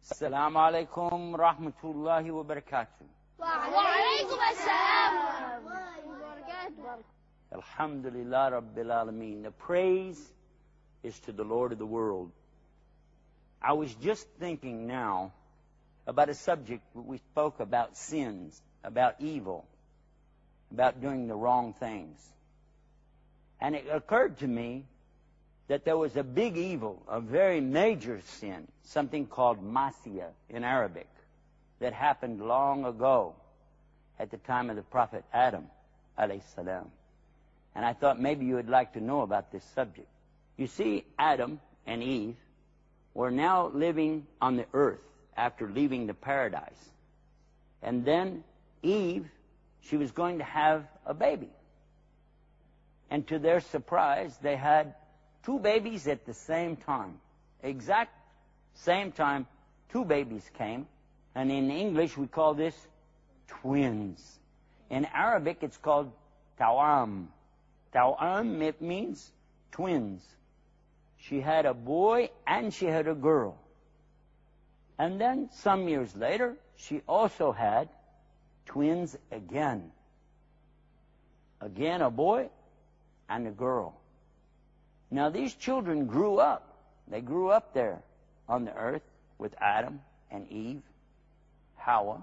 Assalamu alaikum rahmatullahi wa barakatuh. وعليكم السلام ورحمة الله وبركاته. Alhamdulillah Rabbil Alameen. The praise is to the Lord of the world. I was just thinking now about a subject we spoke about sins, about evil, about doing the wrong things. And it occurred to me that there was a big evil, a very major sin, something called Masiyah in Arabic, that happened long ago at the time of the Prophet Adam, alayhi salam. And I thought maybe you would like to know about this subject. You see, Adam and Eve were now living on the earth after leaving the paradise. And then Eve, she was going to have a baby. And to their surprise, they had two babies at the same time. Exact same time, two babies came. And in English, we call this twins. In Arabic, it's called tawam. Tawam, it means twins. She had a boy and she had a girl. And then some years later, she also had twins again. Again, a boy and a girl. Now, these children grew up. They grew up there on the earth with Adam and Eve, Hawa.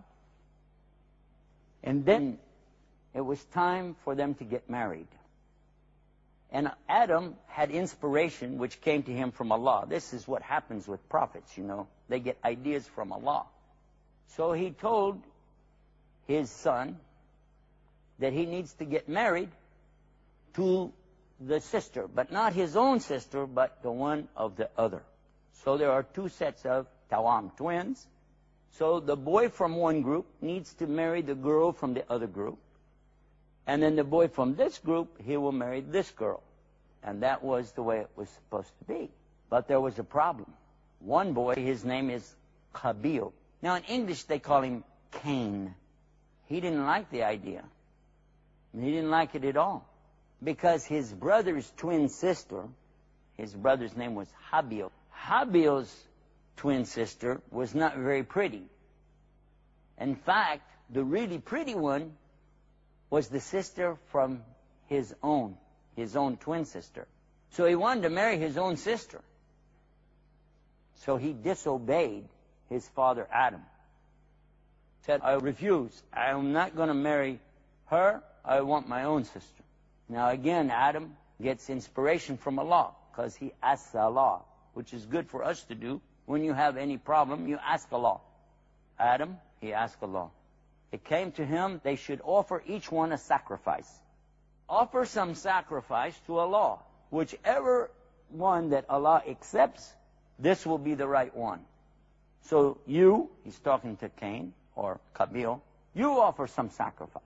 And then it was time for them to get married. And Adam had inspiration which came to him from Allah. This is what happens with prophets, you know. They get ideas from Allah. So he told his son that he needs to get married to the sister, but not his own sister, but the one of the other. So there are two sets of tawam, twins. So the boy from one group needs to marry the girl from the other group. And then the boy from this group, he will marry this girl. And that was the way it was supposed to be. But there was a problem. One boy, his name is Qabil. Now in English they call him Cain. He didn't like the idea. He didn't like it at all. Because his brother's twin sister, his brother's name was Habil. Habil's twin sister was not very pretty. In fact, the really pretty one was the sister from his own twin sister. So he wanted to marry his own sister. So he disobeyed his father Adam. Said, I refuse. I'm not going to marry her. I want my own sister. Now again, Adam gets inspiration from Allah because he asks Allah, which is good for us to do. When you have any problem, you ask Allah. Adam, he asked Allah. It came to him, they should offer each one a sacrifice. Offer some sacrifice to Allah. Whichever one that Allah accepts, this will be the right one. So you, he's talking to Cain or Qabil, you offer some sacrifice.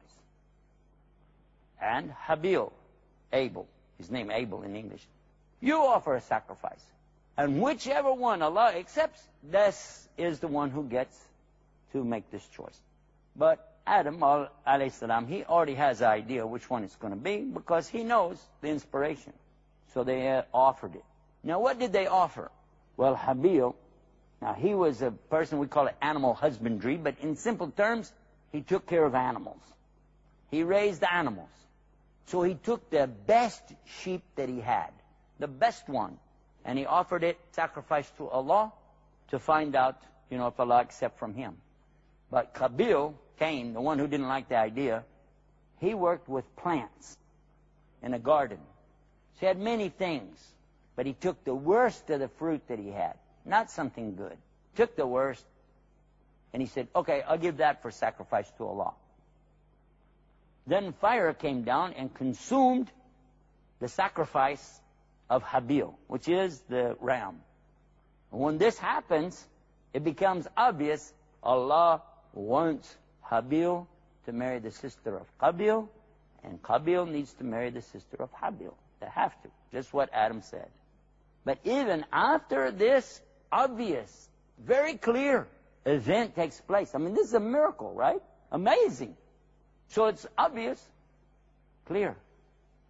And Habil, Abel, his name Abel in English, you offer a sacrifice. And whichever one Allah accepts, this is the one who gets to make this choice. But Adam, alayhi salam, he already has an idea which one it's going to be because he knows the inspiration. So they offered it. Now what did they offer? Well, Habil, now he was a person, we call it animal husbandry, but in simple terms, he took care of animals. He raised animals. So he took the best sheep that he had, the best one, and he offered it sacrifice to Allah to find out, if Allah accepts from him. But Qabil, Cain, the one who didn't like the idea, he worked with plants in a garden. So he had many things, but he took the worst of the fruit that he had, not something good. Took the worst, and he said, okay, I'll give that for sacrifice to Allah. Then fire came down and consumed the sacrifice of Habil, which is the ram. When this happens, it becomes obvious Allah wants Habil to marry the sister of Qabil, and Qabil needs to marry the sister of Habil. They have to, just what Adam said. But even after this obvious, very clear event takes place, I mean, this is a miracle, right? Amazing. So it's obvious, clear.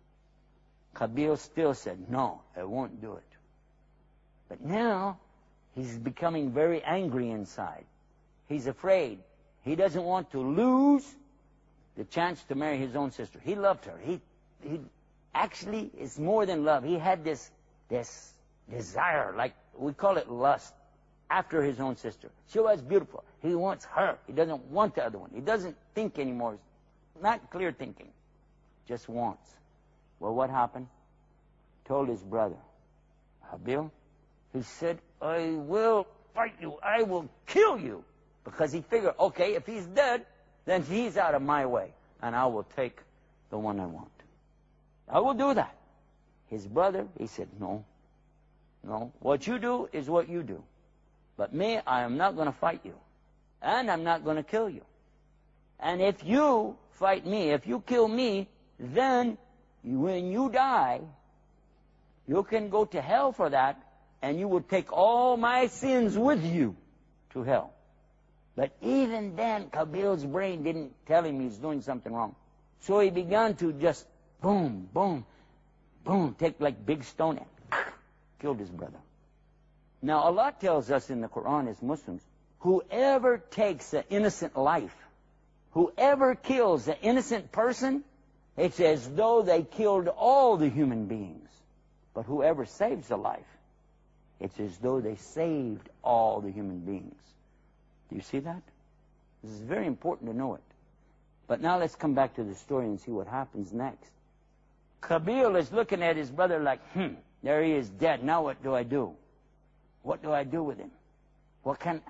Qabil still said, no, I won't do it. But now, He's becoming very angry inside. He's afraid. He doesn't want to lose the chance to marry his own sister. He loved her. He actually, it's more than love. He had this desire, like we call it lust, after his own sister. She was beautiful. He wants her. He doesn't want the other one. He doesn't think anymore. Not clear thinking. Just wants. Well, what happened? Told his brother, Habil, he said, I will fight you. I will kill you. Because he figured, okay, if he's dead, then he's out of my way. And I will take the one I want. I will do that. His brother, he said, no. What you do is what you do. But me, I am not going to fight you. And I'm not going to kill you. And if you fight me, if you kill me, then when you die, you can go to hell for that, and you will take all my sins with you to hell. But even then, Qabil's brain didn't tell him he's doing something wrong. So he began to just boom, boom, boom, take like big stone and killed his brother. Now Allah tells us in the Quran as Muslims, whoever takes an innocent life, whoever kills an innocent person, it's as though they killed all the human beings. But whoever saves a life, it's as though they saved all the human beings. Do you see that? This is very important to know it. But now let's come back to the story and see what happens next. Qabil is looking at his brother like, there he is dead. Now what do I do? What do I do with him? Where can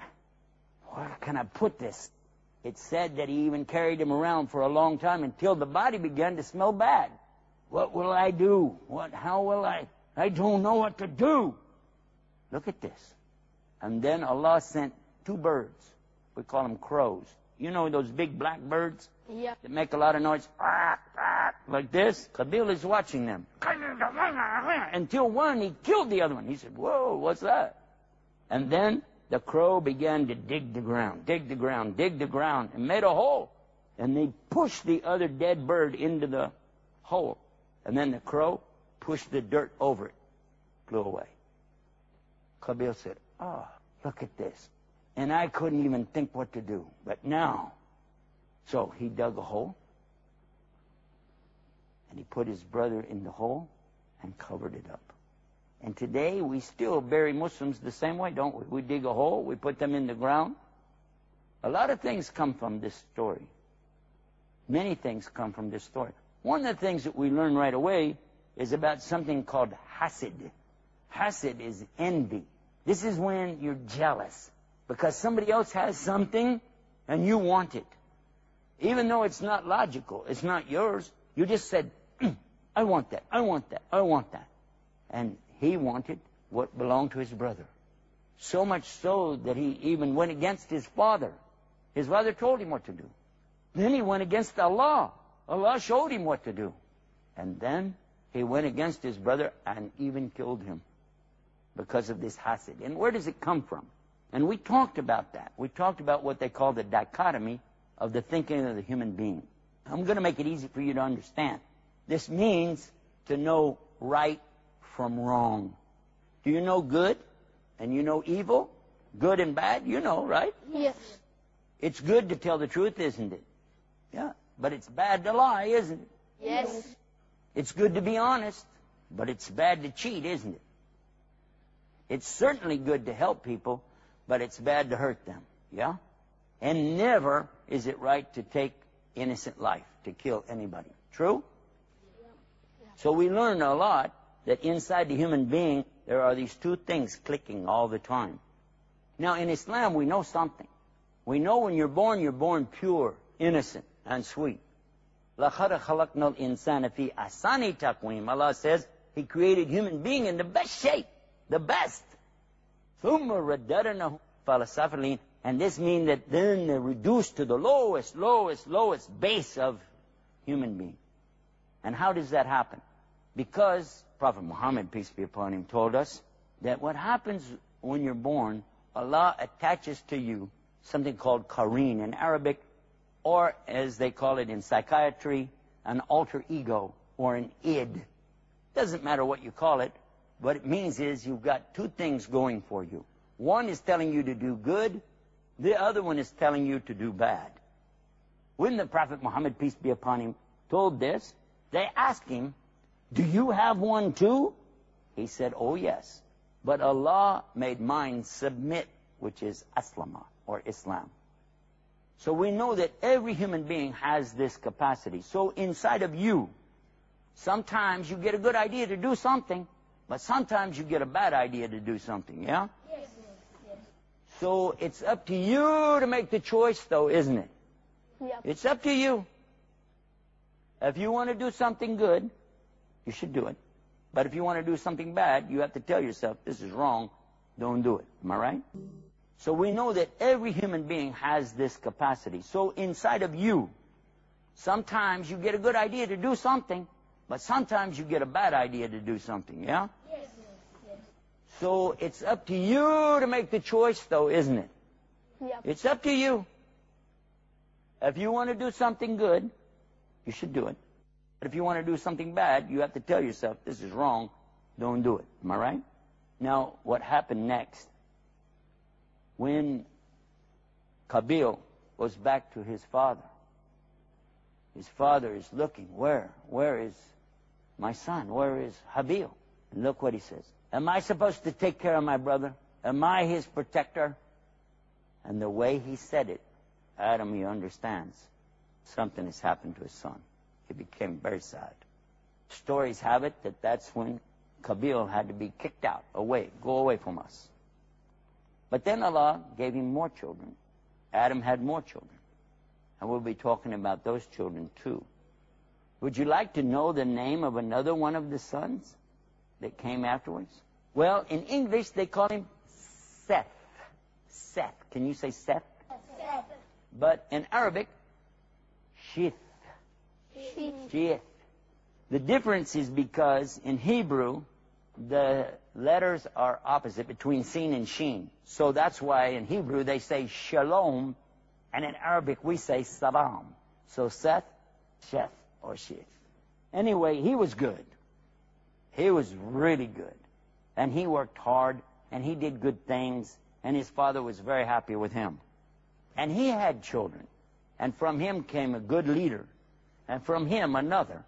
I put this? It's said that he even carried him around for a long time until the body began to smell bad. What will I do? How will I don't know what to do. Look at this. And then Allah sent 2 birds. We call them crows. You know those big black birds? Yeah. That make a lot of noise? Like this. Qabil is watching them. Until one, he killed the other one. He said, whoa, what's that? And then the crow began to dig the ground, and made a hole. And they pushed the other dead bird into the hole. And then the crow pushed the dirt over it. Flew away. Qabil said, look at this. And I couldn't even think what to do. But now. So he dug a hole. And he put his brother in the hole and covered it up. And today we still bury Muslims the same way, don't we? We dig a hole, we put them in the ground. A lot of things come from this story. Many things come from this story. One of the things that we learn right away is about something called hasid. Hasid is envy. This is when you're jealous because somebody else has something and you want it. Even though it's not logical, it's not yours, you just said, I want that, I want that, I want that. And he wanted what belonged to his brother. So much so that he even went against his father. His father told him what to do. Then he went against Allah. Allah showed him what to do. And then he went against his brother and even killed him because of this hasid. And where does it come from? And we talked about that. We talked about what they call the dichotomy of the thinking of the human being. I'm going to make it easy for you to understand. This means to know right from wrong. Do you know good and you know evil? Good and bad, you know, right? Yes. It's good to tell the truth, isn't it? Yeah. But it's bad to lie, isn't it? Yes. It's good to be honest, but it's bad to cheat, isn't it? It's certainly good to help people, but it's bad to hurt them. Yeah? And never is it right to take innocent life, to kill anybody. True? So we learn a lot that inside the human being, there are these 2 things clicking all the time. Now, in Islam, we know something. We know when you're born pure, innocent, and sweet. لَقَدْ خَلَقْنَا الْإِنسَانَ فِي أَحْسَنِ تَقْوِيمٍ. Allah says He created human being in the best shape, the best. ثُمَّ رَدَّدْنَاهُ فَلَسَفَ الْإِنسَانِ. And this means that then they're reduced to the lowest base of human being. And how does that happen? Because Prophet Muhammad, peace be upon him, told us that what happens when you're born, Allah attaches to you something called qareen in Arabic, or as they call it in psychiatry, an alter ego or an id. Doesn't matter what you call it. What it means is you've got 2 things going for you. One is telling you to do good. The other one is telling you to do bad. When the Prophet Muhammad, peace be upon him, told this, they asked him, do you have one too? He said, oh yes. But Allah made mine submit, which is aslama, or Islam. So we know that every human being has this capacity. So inside of you, sometimes you get a good idea to do something, but sometimes you get a bad idea to do something, yeah? Yes. So it's up to you to make the choice, though, isn't it? Yep. It's up to you. If you want to do something good, you should do it. But if you want to do something bad, you have to tell yourself, this is wrong, don't do it. Am I right? So we know that every human being has this capacity. So inside of you, sometimes you get a good idea to do something, but sometimes you get a bad idea to do something, yeah? Yes. So it's up to you to make the choice, though, isn't it? Yep. It's up to you. If you want to do something good, you should do it. But if you want to do something bad, you have to tell yourself, this is wrong, don't do it. Am I right? Now, what happened next? When Qabil goes back to his father is looking, where is my son? Where is Habil? And look what he says. Am I supposed to take care of my brother? Am I his protector? And the way he said it, Adam, he understands something has happened to his son. He became very sad. Stories have it that that's when Qabil had to be kicked out, away, go away from us. But then Allah gave him more children. Adam had more children. And we'll be talking about those children too. Would you like to know the name of another one of the sons that came afterwards? Well, in English they call him Seth. Seth. Can you say Seth? Seth. But in Arabic, Shith. Shith. The difference is because in Hebrew, the letters are opposite between sin and sheen. So that's why in Hebrew they say shalom, and in Arabic we say salam. So Seth, Sheth, or Shith. Anyway, he was good. He was really good. And he worked hard, and he did good things, and his father was very happy with him. And he had children, and from him came a good leader, and from him another,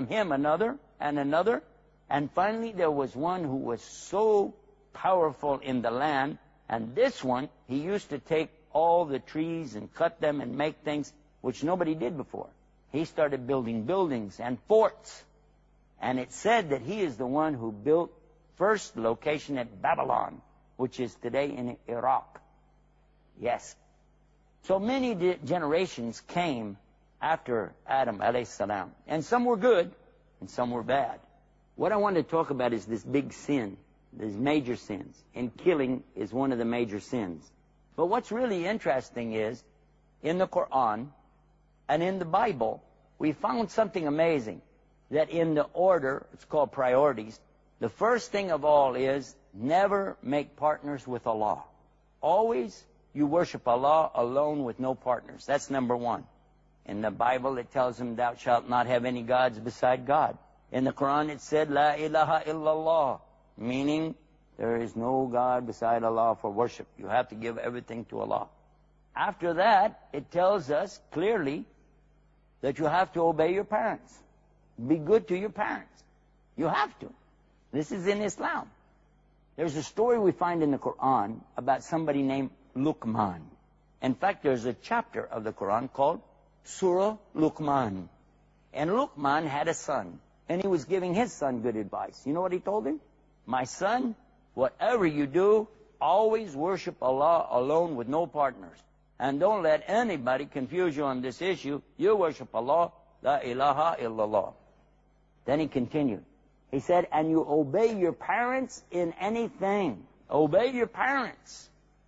and another, and finally there was one who was so powerful in the land, and this one, he used to take all the trees and cut them and make things which nobody did before. He started building buildings and forts, and it said that he is the one who built first location at Babylon, which is today in Iraq. Yes. So many generations came after Adam alayhi salam, and some were good and some were bad. What I want to talk about is this big sin, these major sins, and killing is one of the major sins. But what's really interesting is, in the Quran and in the Bible, we found something amazing, that in the order, it's called priorities, the first thing of all is never make partners with Allah. Always you worship Allah alone with no partners. That's number one. In the Bible it tells him, thou shalt not have any gods beside God. In the Quran it said, La ilaha illallah, meaning there is no God beside Allah for worship. You have to give everything to Allah. After that, it tells us clearly that you have to obey your parents. Be good to your parents. You have to. This is in Islam. There's a story we find in the Quran about somebody named Luqman. In fact, there's a chapter of the Quran called Surah Luqman. And Luqman had a son, and he was giving his son good advice. You know what he told him? My son, whatever you do, always worship Allah alone with no partners. And don't let anybody confuse you on this issue. You worship Allah, la ilaha illallah. Then he continued. He said, and you obey your parents in anything. Obey your parents.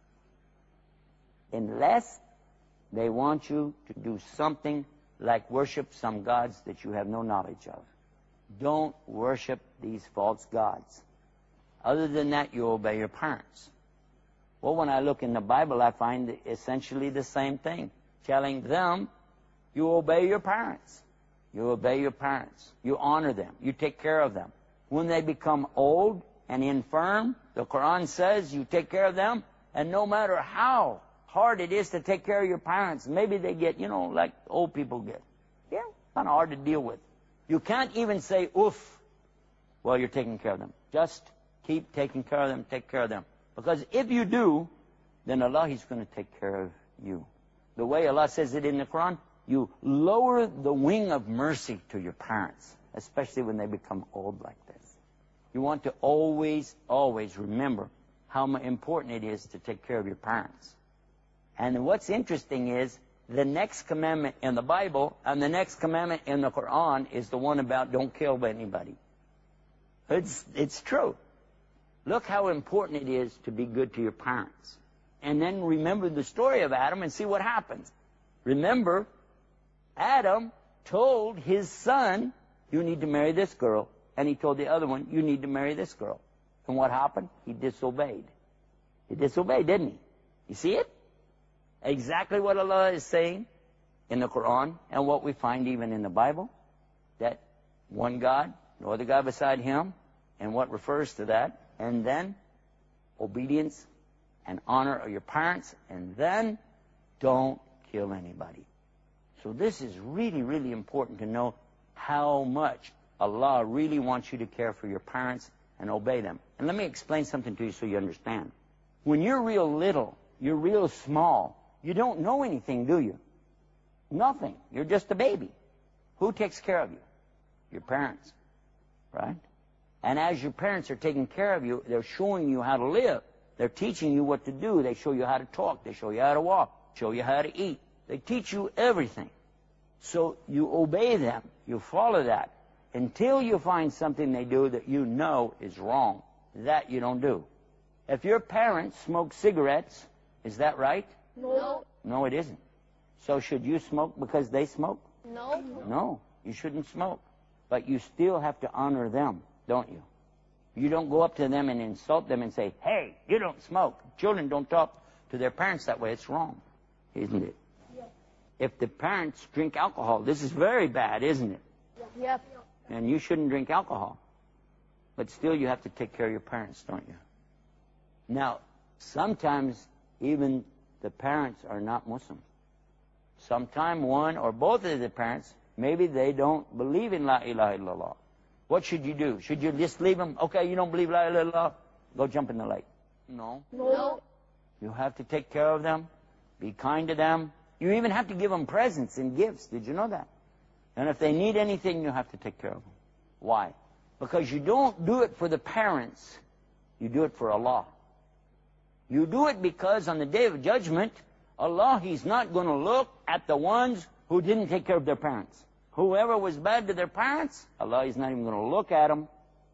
Unless they want you to do something like worship some gods that you have no knowledge of. Don't worship these false gods. Other than that, you obey your parents. Well, when I look in the Bible, I find essentially the same thing. Telling them, you obey your parents. You obey your parents. You honor them. You take care of them. When they become old and infirm, the Quran says you take care of them And no matter how hard it is to take care of your parents, maybe they get, like old people get. Yeah, kind of hard to deal with. You can't even say, oof, while you're taking care of them. Just keep taking care of them, take care of them. Because if you do, then Allah is going to take care of you. The way Allah says it in the Quran, you lower the wing of mercy to your parents, especially when they become old like this. You want to always, always remember how important it is to take care of your parents. And what's interesting is the next commandment in the Bible and the next commandment in the Quran is the one about don't kill anybody. It's true. Look how important it is to be good to your parents. And then remember the story of Adam and see what happens. Remember, Adam told his son, you need to marry this girl. And he told the other one, you need to marry this girl. And what happened? He disobeyed. He disobeyed, didn't he? You see it? Exactly what Allah is saying in the Quran and what we find even in the Bible. That one God, no other God beside Him, and what refers to that. And then obedience and honor of your parents. And then don't kill anybody. So this is really, really important to know how much Allah really wants you to care for your parents and obey them. And let me explain something to you so you understand. When you're real little, you're real small, you don't know anything, do you? Nothing. You're just a baby. Who takes care of you? Your parents, right? And as your parents are taking care of you, they're showing you how to live. They're teaching you what to do. They show you how to talk. They show you how to walk. Show you how to eat. They teach you everything. So you obey them. You follow that until you find something they do that you know is wrong. That you don't do. If your parents smoke cigarettes, is that right? No. No, it isn't. So should you smoke because they smoke? No. No, you shouldn't smoke. But you still have to honor them, don't you? You don't go up to them and insult them and say, hey, you don't smoke. Children don't talk to their parents that way. It's wrong, isn't it? Yep. If the parents drink alcohol, this is very bad, isn't it? Yep. And you shouldn't drink alcohol. But still you have to take care of your parents, don't you? Now, sometimes even the parents are not Muslim. Sometimes one or both of the parents, maybe they don't believe in La ilaha illallah. What should you do? Should you just leave them? Okay, you don't believe La ilaha illallah? Go jump in the lake. No. No. You have to take care of them. Be kind to them. You even have to give them presents and gifts. Did you know that? And if they need anything, you have to take care of them. Why? Because you don't do it for the parents. You do it for Allah. You do it because on the Day of Judgment, Allah, He's not going to look at the ones who didn't take care of their parents. Whoever was bad to their parents, Allah is not even going to look at them.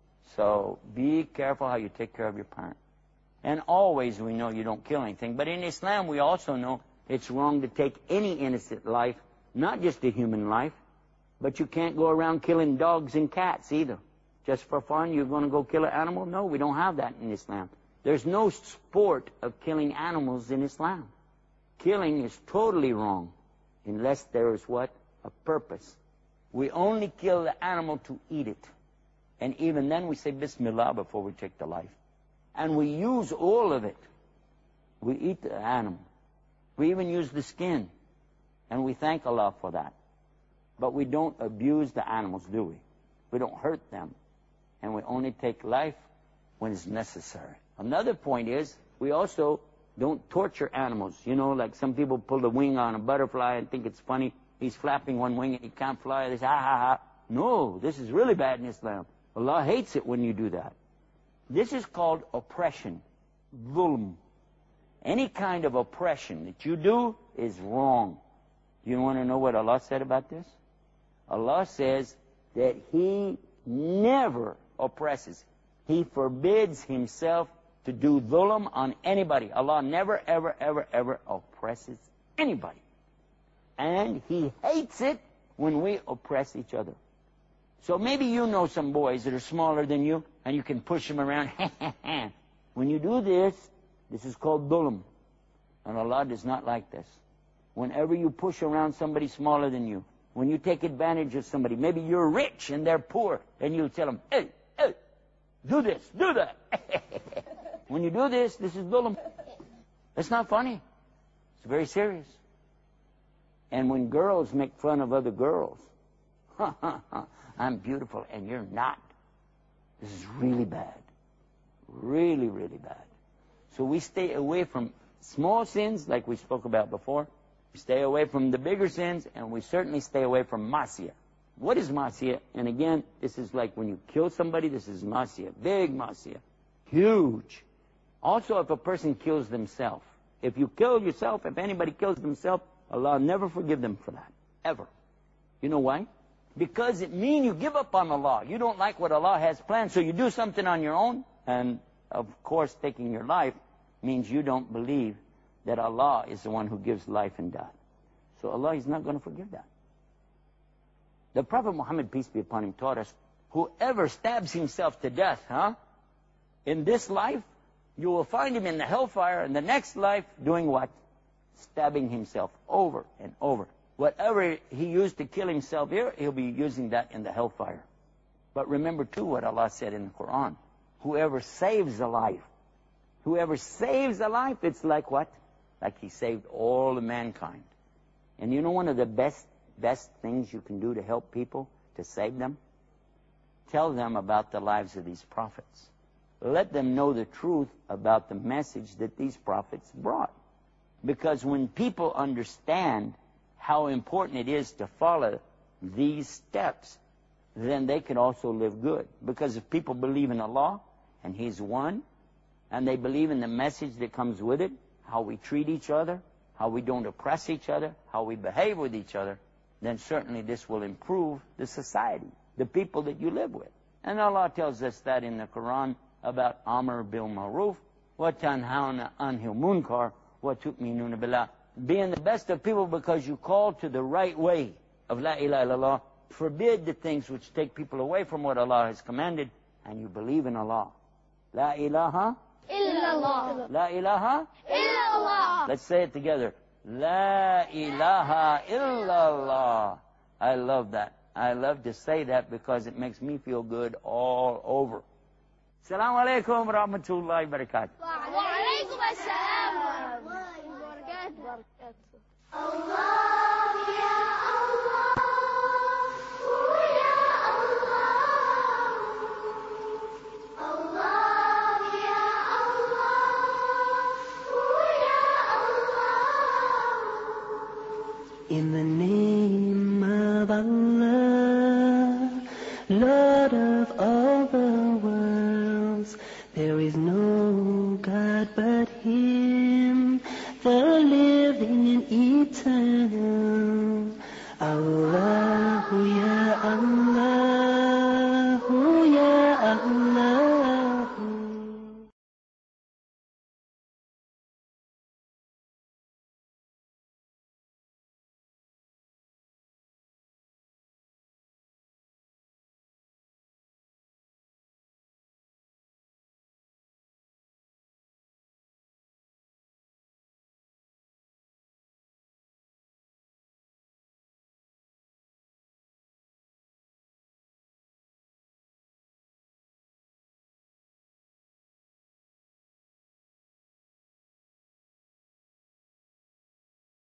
So be careful how you take care of your parents. And always we know you don't kill anything. But in Islam we also know it's wrong to take any innocent life, not just a human life. But you can't go around killing dogs and cats either. Just for fun, you're going to go kill an animal? No, we don't have that in Islam. There's no sport of killing animals in Islam. Killing is totally wrong unless there is what? A purpose. We only kill the animal to eat it. And even then we say Bismillah before we take the life. And we use all of it. We eat the animal. We even use the skin. And we thank Allah for that. But we don't abuse the animals, do we? We don't hurt them. And we only take life when it's necessary. Another point is, we also don't torture animals. You know, like some people pull the wing on a butterfly and think it's funny. He's flapping one wing and he can't fly. They say, ha ha ha. No, this is really bad in Islam. Allah hates it when you do that. This is called oppression. Dhulm. Any kind of oppression that you do is wrong. Do you want to know what Allah said about this? Allah says that He never oppresses. He forbids Himself to do dhulm on anybody. Allah never, ever, ever, ever oppresses anybody. And He hates it when we oppress each other. So maybe you know some boys that are smaller than you, and you can push them around. When you do this, this is called dhulm. And Allah does not like this. Whenever you push around somebody smaller than you, when you take advantage of somebody, maybe you're rich and they're poor, and you tell them, hey, do this, do that. When you do this, this is dhulm. It's not funny. It's very serious. And when girls make fun of other girls, I'm beautiful and you're not. This is really bad. Really, really bad. So we stay away from small sins like we spoke about before. We stay away from the bigger sins, and we certainly stay away from masiyah. What is masiyah? And again, this is like when you kill somebody, this is masiyah. Big masiyah. Huge. Also, if a person kills themselves. If you kill yourself, if anybody kills themselves, Allah will never forgive them for that. Ever. You know why? Because it means you give up on Allah. You don't like what Allah has planned, so you do something on your own. And, of course, taking your life means you don't believe that Allah is the one who gives life and death. So Allah is not going to forgive that. The Prophet Muhammad, peace be upon him, taught us, whoever stabs himself to death, in this life, you will find him in the hellfire, in the next life, doing what? Stabbing himself over and over. Whatever he used to kill himself here, he'll be using that in the hellfire. But remember too what Allah said in the Quran. Whoever saves a life, it's like what? Like he saved all of mankind. And you know one of the best things you can do to help people, to save them? Tell them about the lives of these prophets. Let them know the truth about the message that these prophets brought. Because when people understand how important it is to follow these steps, then they can also live good. Because if people believe in Allah, and He's one, and they believe in the message that comes with it, how we treat each other, how we don't oppress each other, how we behave with each other, then certainly this will improve the society, the people that you live with. And Allah tells us that in the Quran about Amr bil Ma'ruf, wa tanhauna anil munkar, wa tu'minuna billah. Being the best of people because you call to the right way of La ilaha illallah, forbid the things which take people away from what Allah has commanded, and you believe in Allah. La ilaha illallah. La ilaha Illallah. Let's say it together. La ilaha illallah. I love that. I love to say that because it makes me feel good all over. Assalamu alaikum wa rahmatullahi wa barakatuh. Wa alaikum assalam wa rahmatullahi wa barakatuh. Allah ya Allah. Ya Allah. Allah ya Allah. Ya Allah. In the name of Allah, Lord of all the worlds, there is no God but Him, the living and eternal.